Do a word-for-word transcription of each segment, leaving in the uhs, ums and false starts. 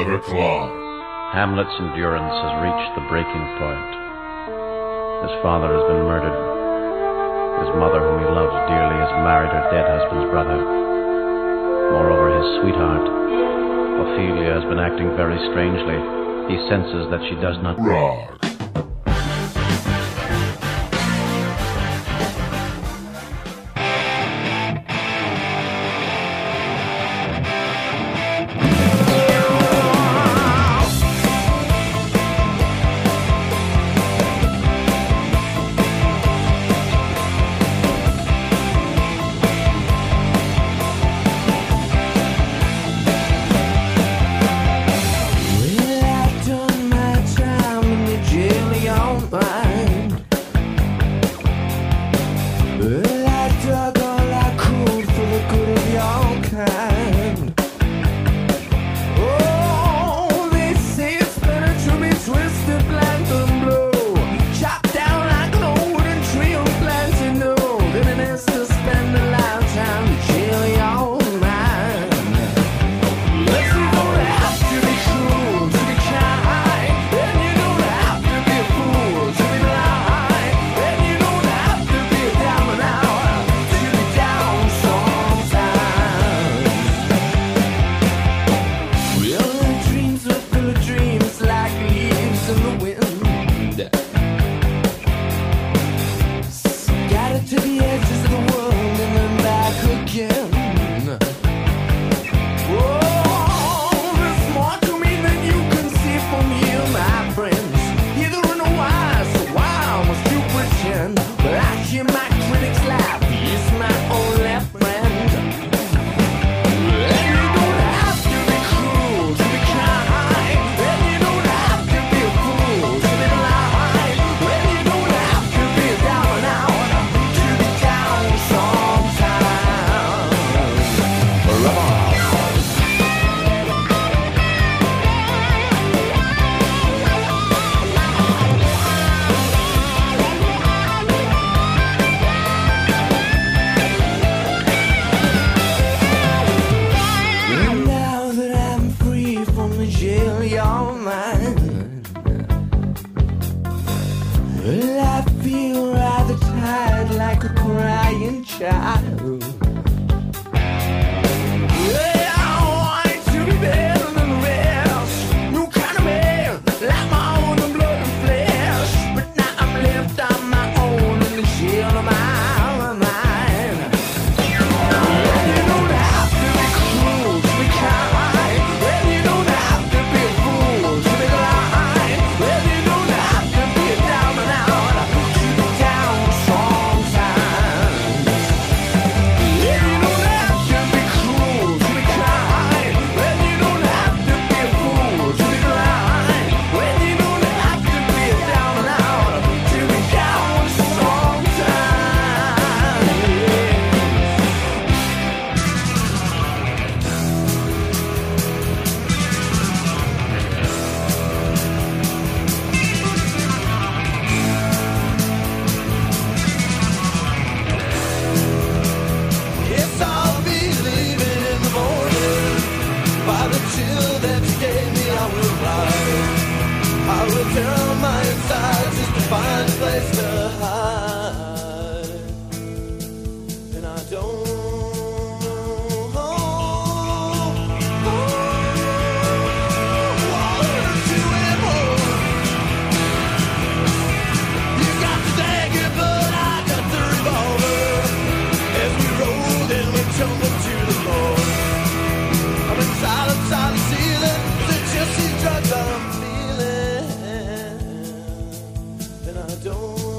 Oliver Clark. Hamlet's endurance has reached the breaking point. His father has been murdered. His mother, whom he loves dearly, has married her dead husband's brother. Moreover, his sweetheart, Ophelia, has been acting very strangely. He senses that she does not rock. Don't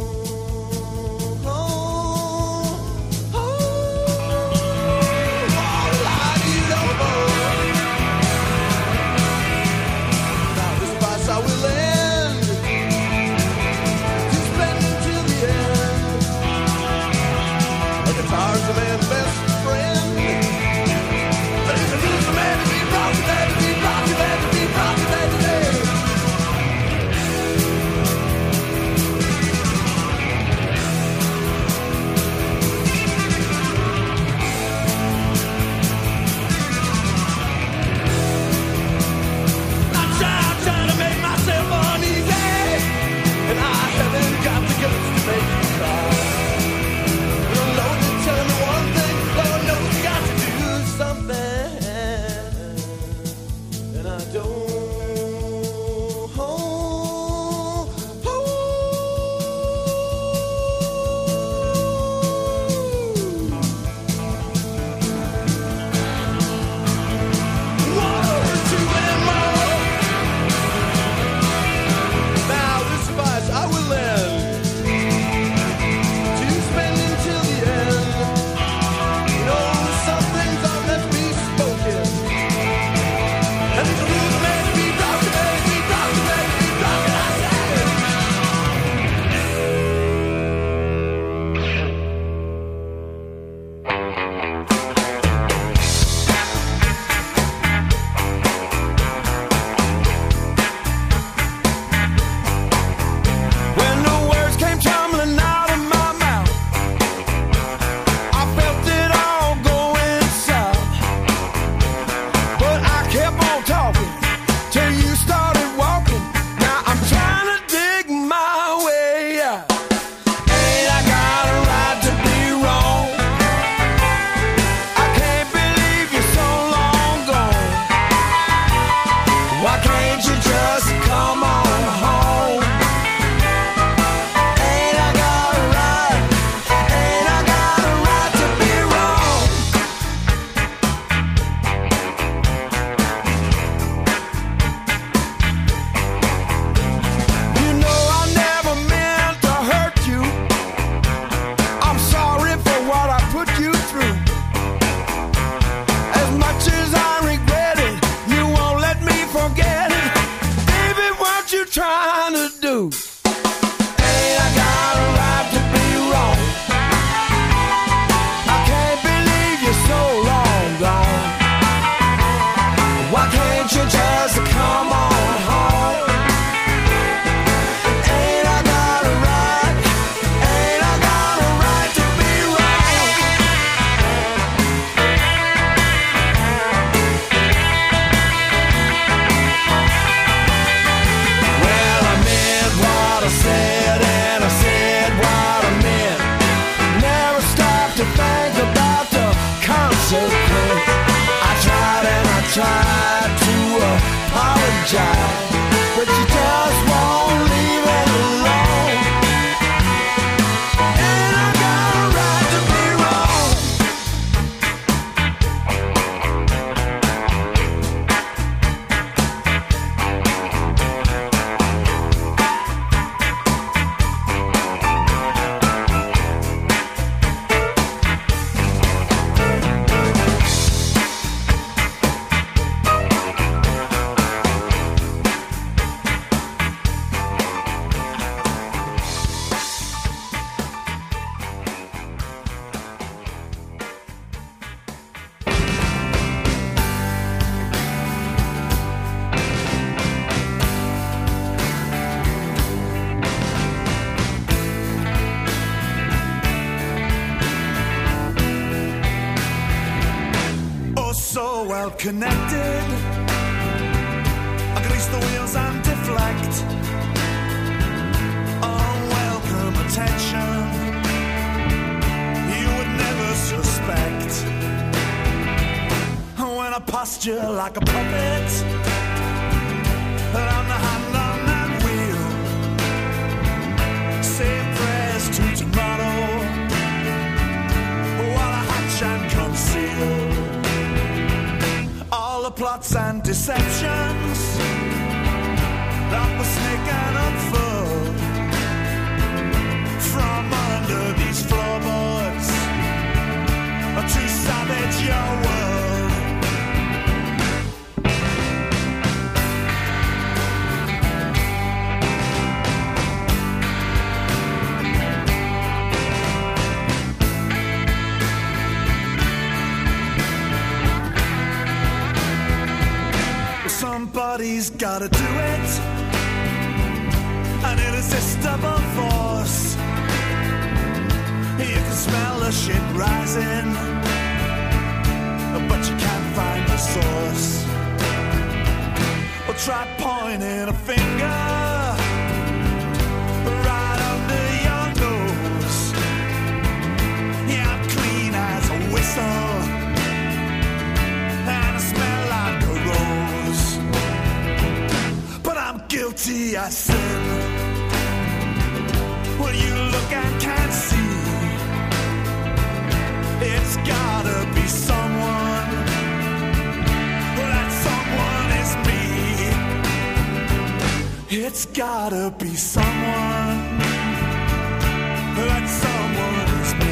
so quick. I tried and I tried to apologize, but you just won't leave it alone. And I got a right to be wrong. Well connected, I grease the wheels and deflect unwelcome attention you would never suspect. When I posture like a puppet, I'm the hand on that wheel. Say prayers to tomorrow while I hatch and conceal all the plots and deceptions that were snake and unfold from under these floorboards to savage your world. Somebody's gotta do it, an irresistible force. You can smell the shit rising, but you can't find the source. Well, try pointing a finger right under your nose. Yeah, I'm clean as a whistle, and I smell like a rose. But I'm guilty, I sin. When you look and can't see, it's gotta be someone. Well, that someone is me. It's gotta be someone. That someone is me.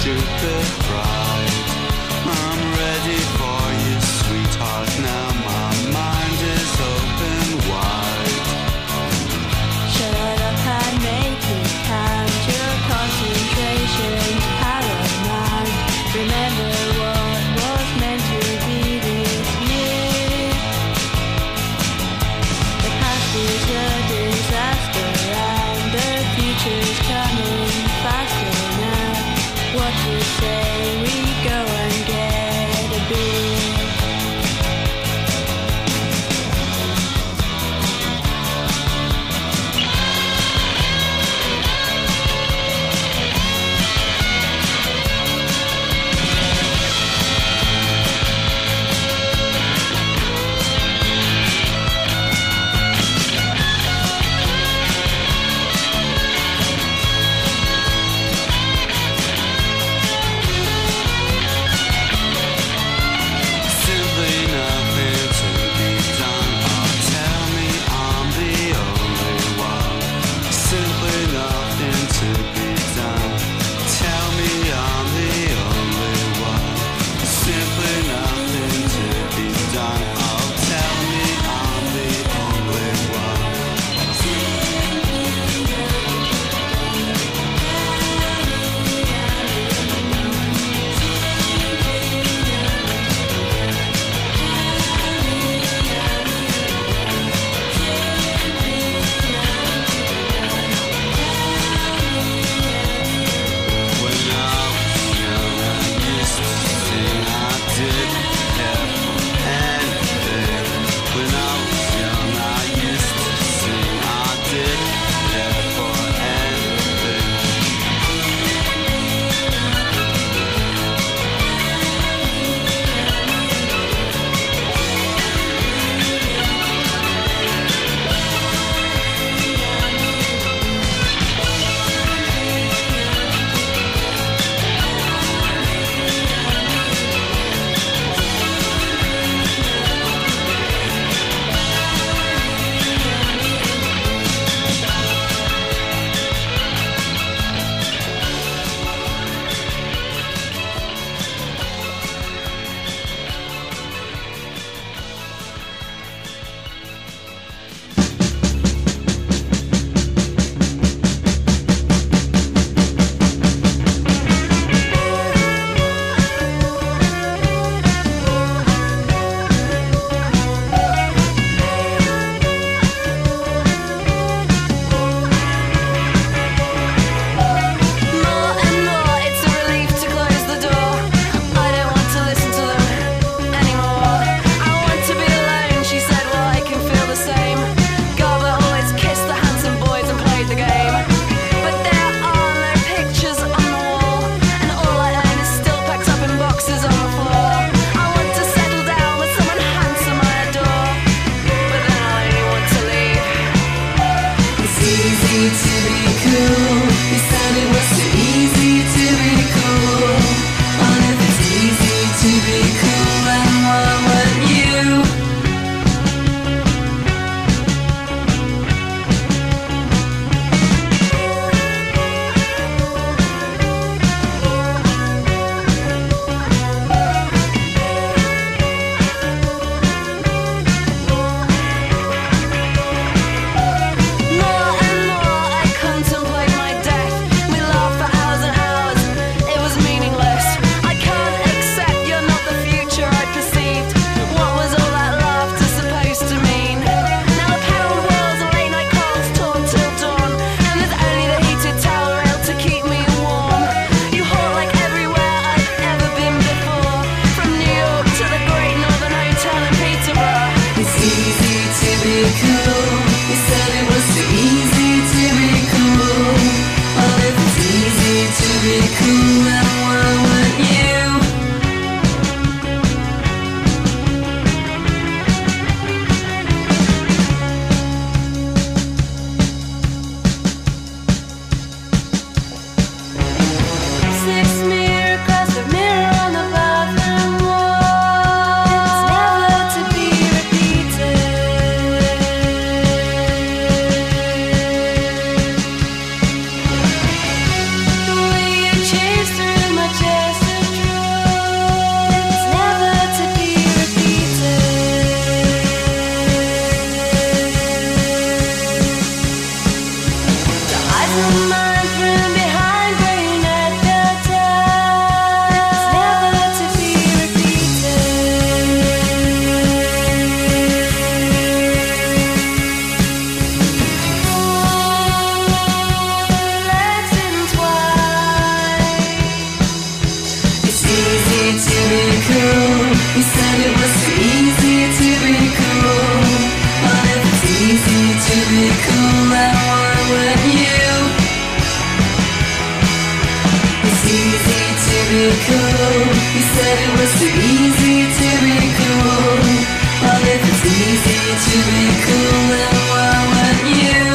stupid pride. I'm ready for you, sweetheart, now my mind is open wide. Shut up and make it count. Your concentration's paramount. Remember what was meant to be this year. The past is a disaster and the future's coming faster now. What you say? We be cool. You said it was too easy to be cool. Well, if it's easy to be cool, then why wouldn't you?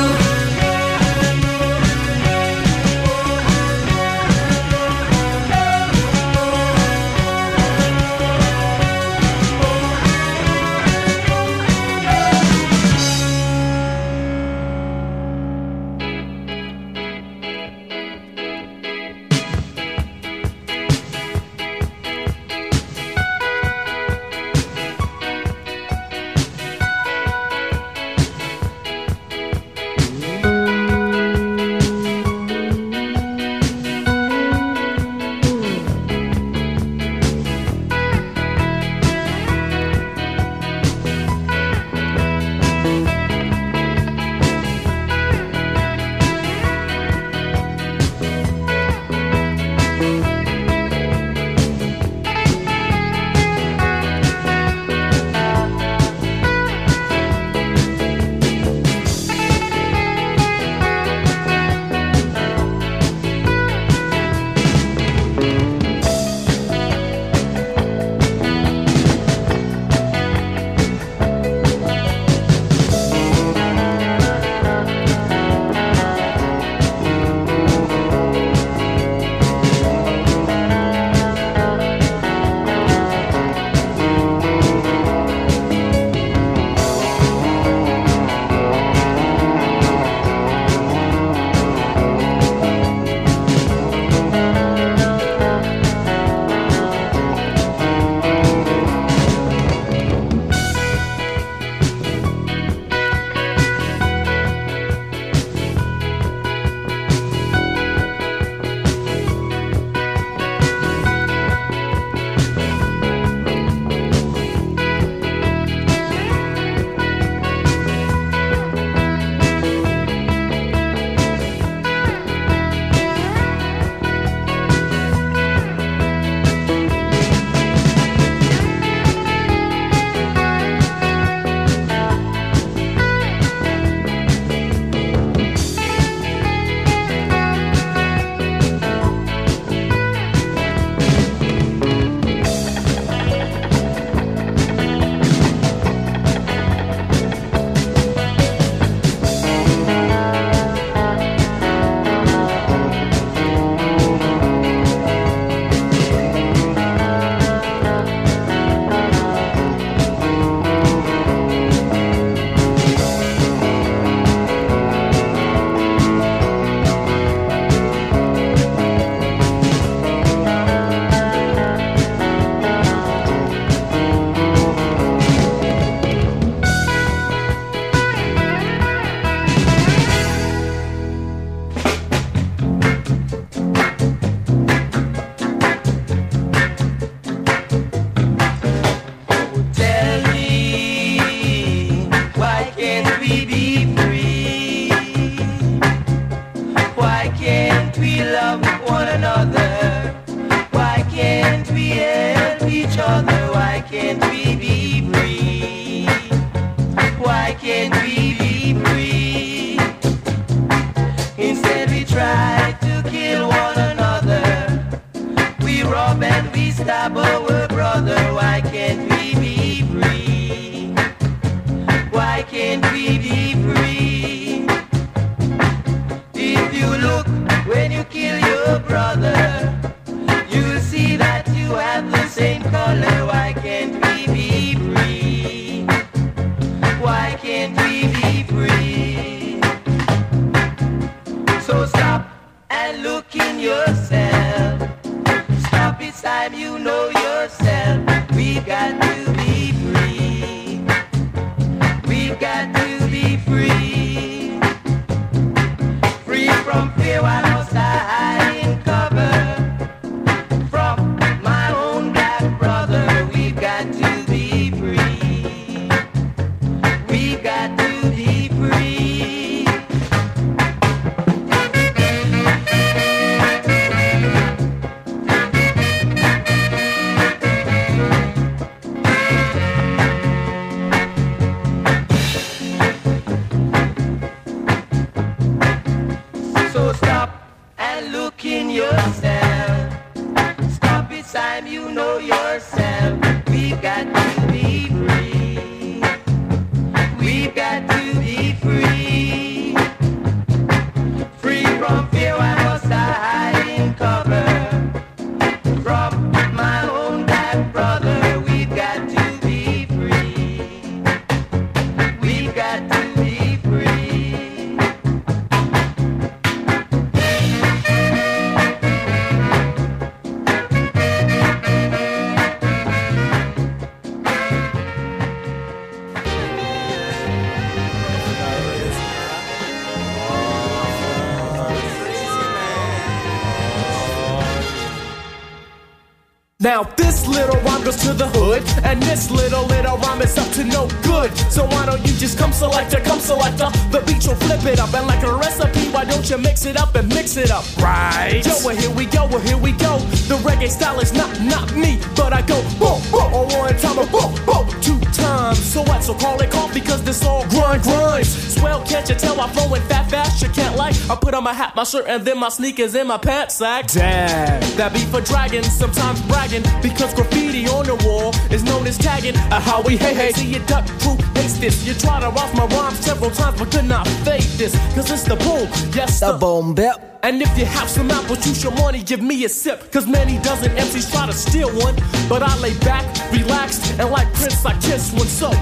So stop and look in yourself. Stop time you know yourself, we've got to be free. We've got to be free. Free from fear, why must I hide in cover? From my own black brother, we've got to be free. We've got to be free. Now this little rhyme goes to the hood, and this little little rhyme is up to no good. So why don't you just come selector, come selector? The beat will flip it up, and like a recipe, why don't you mix it up and mix it up? Right. Yo, well here we go, well here we go. The reggae style is not not me, but I go boom boom on one time, a boom boom two times. So what? So call it cough because this all grind grinds. Swell, can't you tell I'm flowing fat fast? You can't like. I put on my hat, my shirt, and then my sneakers in my pants sack. Damn, that beat for dragons, sometimes bragging. Because graffiti on the wall is known as tagging. A how we hey hey. See you duck proof hates this. You try to off my rhymes several times but could not fake this. Cause it's the boom, yes the, the boom bip. And if you have some apples, you should money, give me a sip. Cause many dozen M Cs try to steal one. But I lay back, relaxed, and like Prince I kiss one. So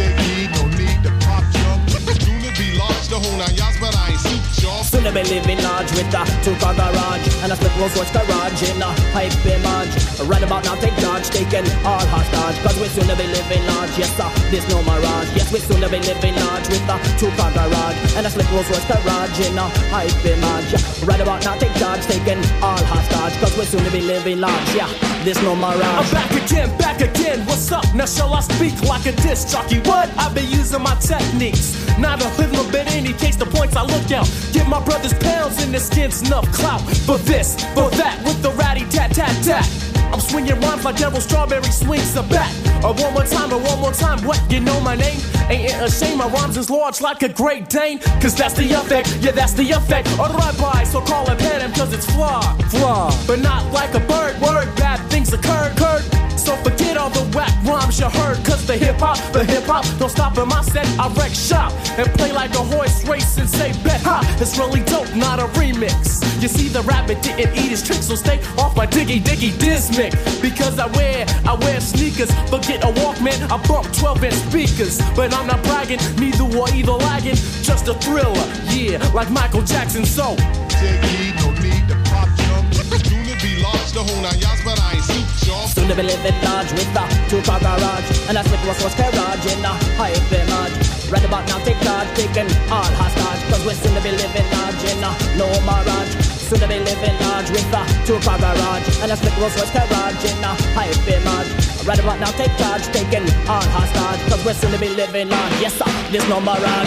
no need to pop jump. Soon to be large, the whole nine yards, but I ain't suit y'all. Soon to be living large with a two-car garage and a split Rolls Royce garage in a hype image. Right about now take charge, taking all hostage. Cause we soon to be living large, yes sir, there's no mirage. Yes, we soon to be living large with a two-car garage and a split Rolls Royce garage in a hype image. Right about now take charge, taking all hostage. Cause we soon to be living large, yeah, there's no mirage. I'm back again, back again, what's up? Now shall I speak like a disc jockey? What? I've been using my techniques, not a hoodlum, but in any case the points I look out. Give my brothers pounds in their skins enough clout. For this, for that, with the ratty tat tat tat. I'm swinging rhymes like Devil Strawberry swings a bat. Or one more time, or one more time, what, you know my name? Ain't it a shame my rhymes is large like a Great Dane? Cause that's the effect, yeah that's the effect. Alright bye, so call it pattern cause it's flaw, flaw. But not like a bird, word, bad things occurred, occurred. So forget all the whack rhymes you heard. Cause the hip hop, the hip hop don't stop in my set. I wreck shop and play like a horse race and say bet ha. It's really dope, not a remix. You see the rabbit didn't eat his tricks, so stay off my diggy diggy dismic. Because I wear, I wear sneakers. Forget a Walkman, I bump twelve inch speakers. But I'm not bragging, neither or either lagging. Just a thriller, yeah, like Michael Jackson, so Jiggy, no need to pop jump. Soon to be large, the whole nine yards, but I ain't suit y'all. Soon to be living large with a two-car garage and a split Rolls Royce garage in a hype image. Right about now take charge, taking all hostage. Cause we're soon to be living large in a no mirage. Soon to be living large with a two-car garage and a split Rolls Royce garage in a hype image. Right about now take charge, taking all hostage. Cause we're soon to be living large, yes sir, there's no mirage.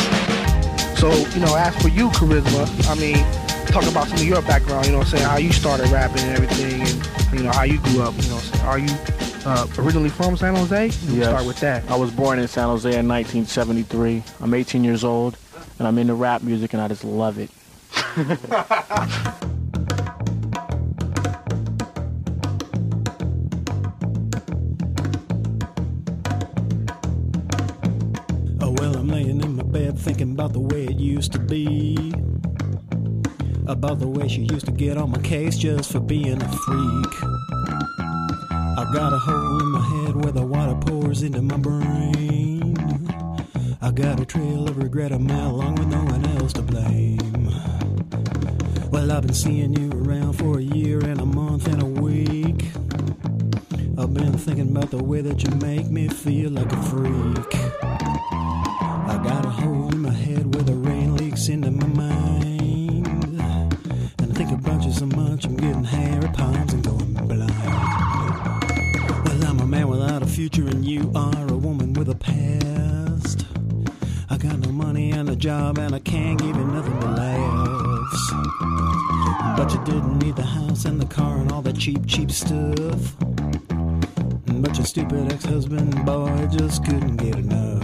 So, you know, as for you, Charisma, I mean, talk about some of your background, you know what I'm saying, how you started rapping and everything, and, you know, how you grew up, you know what I'm saying. Are you uh, originally from San Jose? Yes. Start with that. I was born in San Jose in nineteen seventy-three. I'm eighteen years old, and I'm into rap music, and I just love it. Laying in my bed thinking about the way it used to be, about the way she used to get on my case just for being a freak. I've got a hole in my head where the water pours into my brain. I got a trail of regret a mile long with no one else to blame. Well, I've been seeing you around for a year and a month and a week. I've been thinking about the way that you make me feel like a freak. I got a hole in my head where the rain leaks into my mind. And I think about you so much I'm getting hairy palms and going blind. Well, I'm a man without a future and you are a woman with a past. I got no money and a job and I can't give you nothing but laughs. But you didn't need the house and the car and all that cheap, cheap stuff. But your stupid ex-husband, boy, just couldn't get enough.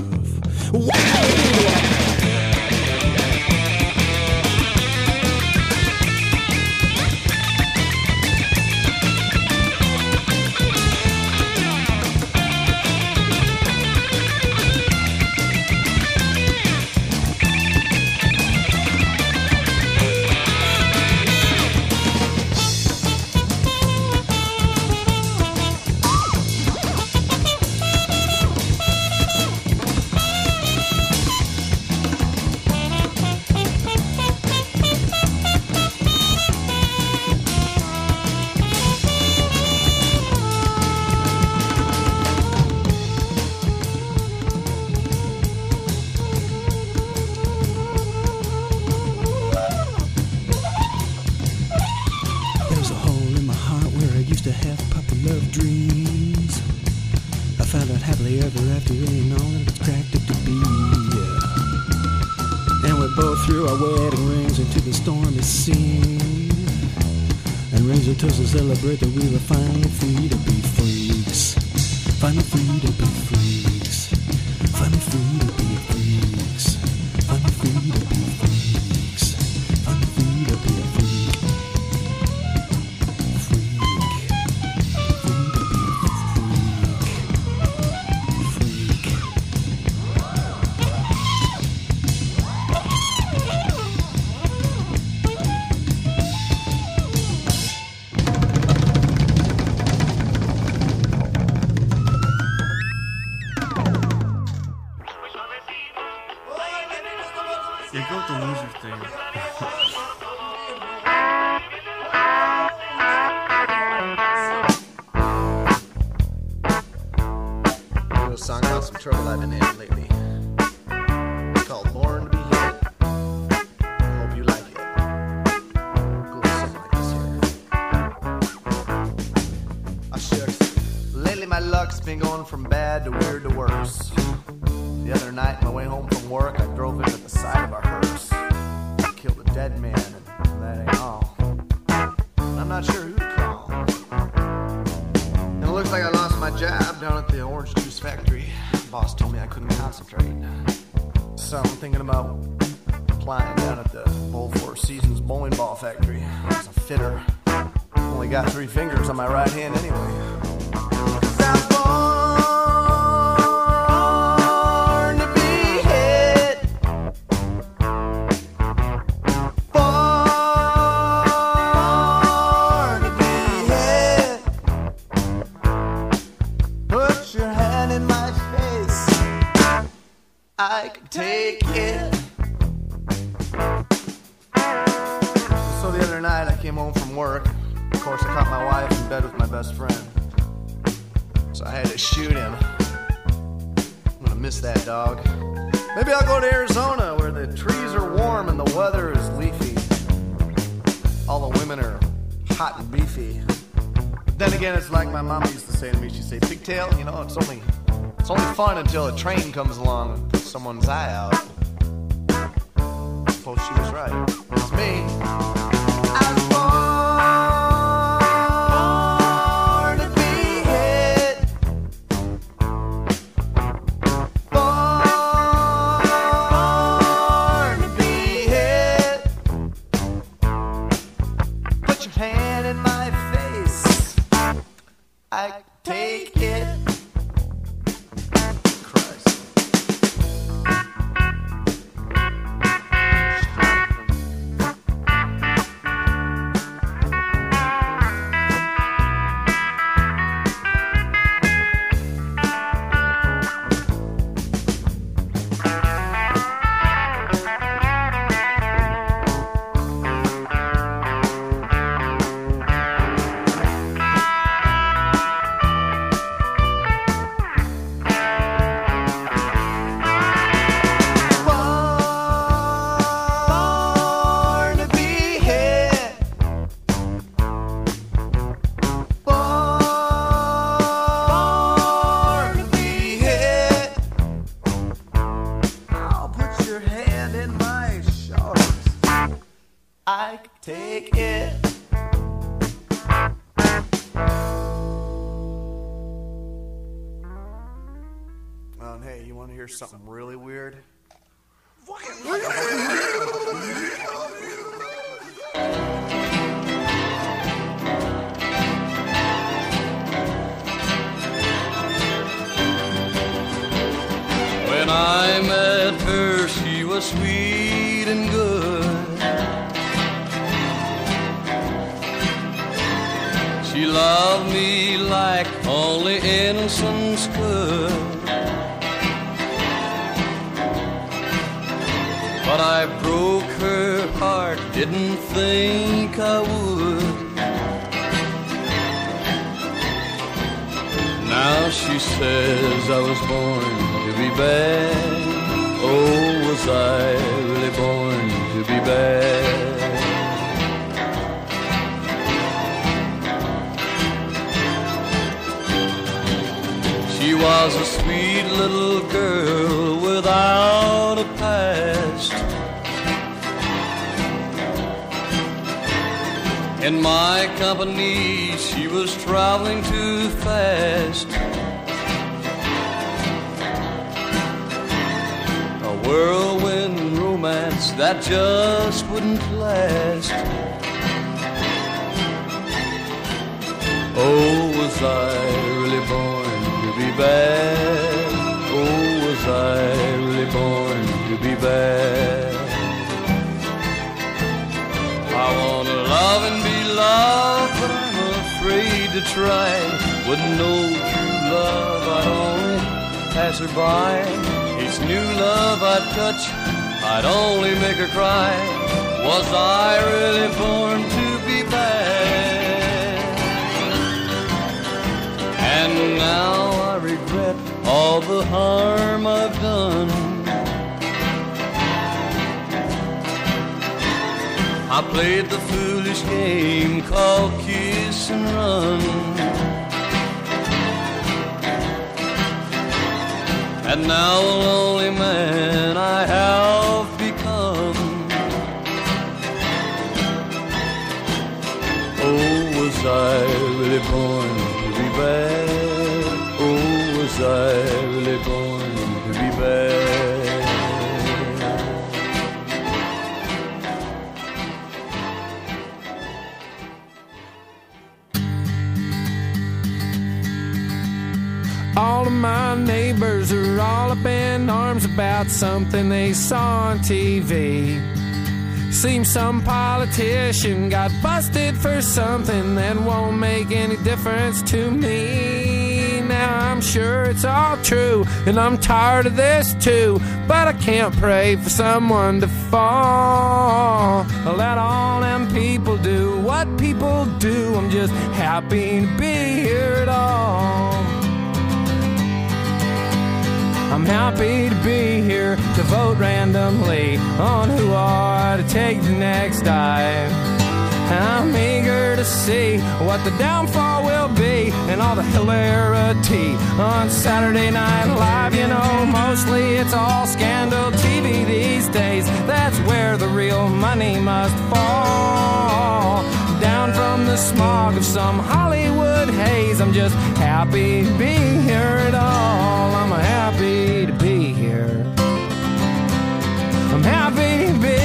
happily ever after ain't all that it's cracked up to be. Yeah. And we both threw our wedding rings into the stormy sea, and raised our toast to celebrate that we were finally free to be freaks. Finally free to be freaks. Finally free to be freaks. Finally free to be freaks. Finally free to be a freak. Freak. Free to be a freak. Freak. Yeah, go with the loser thing. A little song about some trouble I've been in lately. It's called Born to Be Hit. I hope you like it. Goes something like this here. Oh, shucks. Lately my luck's been going from bad to weird to worse. The other night on my way home from work, I drove into the side of a hearse. Killed a dead man, and that ain't all. I'm not sure who to call. And it looks like I lost my job down at the orange juice factory. The boss told me I couldn't concentrate. So I'm thinking about applying down at the Bowl Four Seasons bowling ball factory as a fitter. Only got three fingers on my right hand anyway. I could take it. So the other night I came home from work. Of course I caught my wife in bed with my best friend. So I had to shoot him. I'm gonna miss that dog. Maybe I'll go to Arizona where the trees are warm and the weather is leafy. All the women are hot and beefy. But then again, it's like my mama used to say to me. She'd say, "Pigtail, you know, it's only It's only fun until a train comes along and puts someone's eye out." I suppose she was right. It's me. I was born to be hit. Born to be hit. Put your hand in my face. I take it. I take it. Well, and hey, you want to hear something really weird? When I met her, she was sweet and good. She loved me like only innocence could. But I broke her heart, didn't think I would. Now she says I was born to be bad. Oh, was I really born to be bad? She was a sweet little girl without a past. In my company, she was traveling too fast. A whirlwind romance that just wouldn't last. Oh, was I really born to be bad? Oh, was I really born to be bad? I wanna love and be loved, but I'm afraid to try. Wouldn't know true love, I'd only pass her by. Each new love I'd touch, I'd only make her cry. Was I really born to be bad? And now I regret all the harm I've done. I played the foolish game called kiss and run. And now a lonely man I have become. Oh, was I really born to be bad? Oh, was I really born to be bad? All of my neighbors are all up in arms about something they saw on T V. Seems some politician got busted for something that won't make any difference to me. Now I'm sure it's all true, and I'm tired of this too, but I can't pray for someone to fall. Let all them people do what people do. I'm just happy to be here at all. I'm happy to be here to vote randomly on who ought to take the next dive. I'm eager to see what the downfall will be and all the hilarity on Saturday Night Live. You know, mostly it's all scandal T V these days. That's where the real money must fall. Down from the smog of some Hollywood haze. I'm just happy to be here at all. I'm happy to be here. I'm happy to be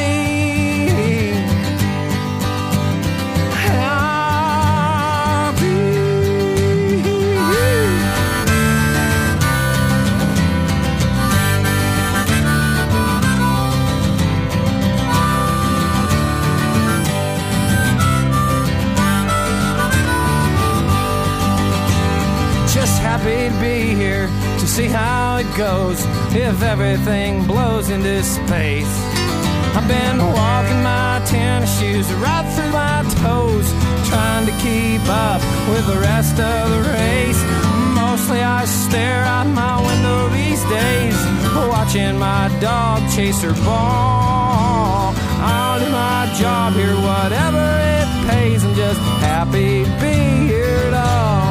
happy to be here to see how it goes if everything blows into space. I've been walking my tennis shoes right through my toes, trying to keep up with the rest of the race. Mostly I stare out my window these days, watching my dog chase her ball. I'll do my job here, whatever it pays. I'm just happy to be here at all.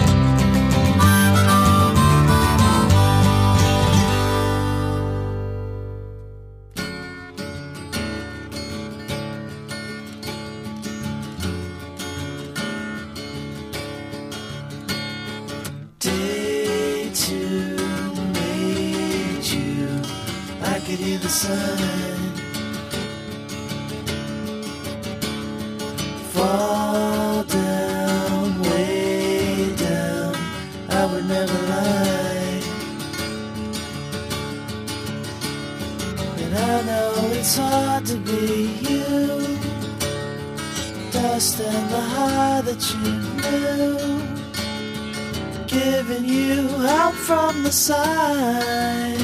The sun fall down, way down. I would never lie, and I know it's hard to be you. Dust and the high that you knew, giving you help from the side.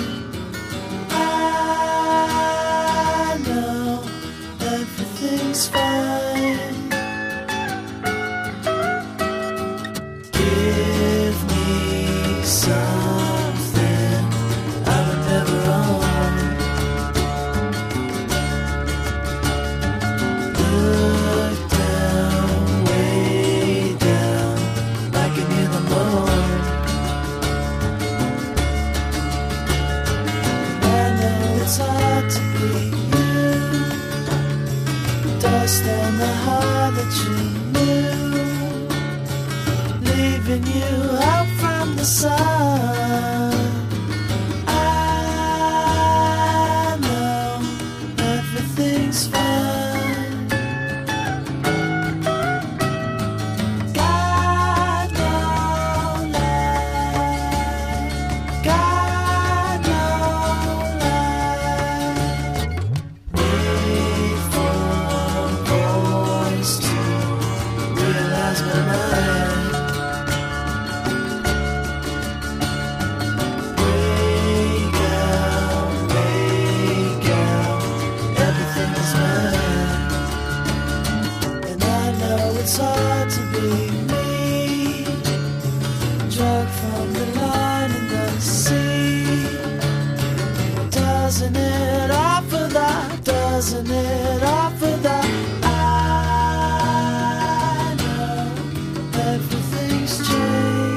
I know everything's fine. Give me something I would never own. Look down, way down, like I near the moon. the sun. I know everything's fine. God no lie, God no lie. Wait for a voice to realize my mind. Wake up, wake up, everything is mine. And I know it's hard to be me, drug from the line in the sea. Doesn't it offer that? Doesn't it offer that? I know everything's changed.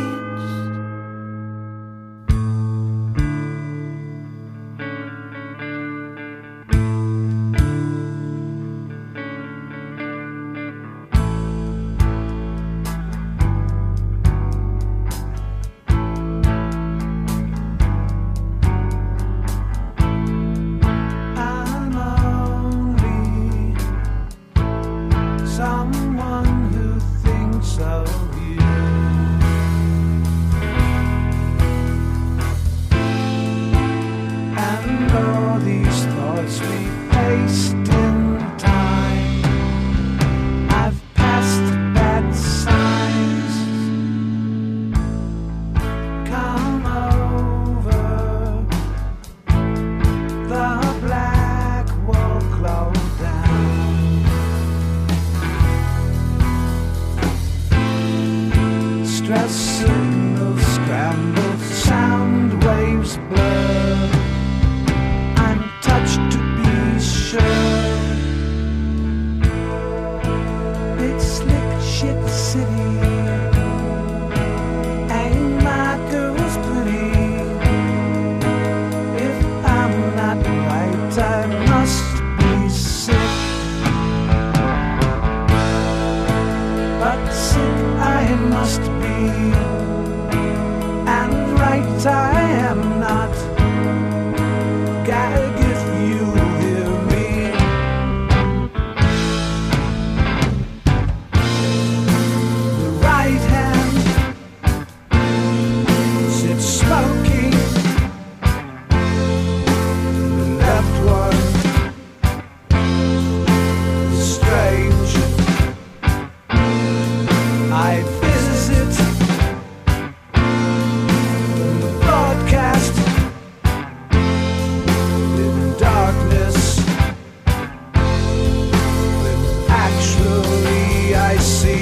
I'm only someone who thinks of you. And all these thoughts we paste in time. I've passed bad signs. Come over the black wall closed down. Stress signals scrambled, sound waves blur. I'm touched to be sure. Big slick shit city. Ain't my girl's pretty. If I'm not right, I must be sick. But sick I must be, and right I am not. Gotta give you hear me. The right hand sits smoking. The left one is strange. I visit the broadcast in darkness, when actually I see.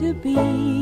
to be.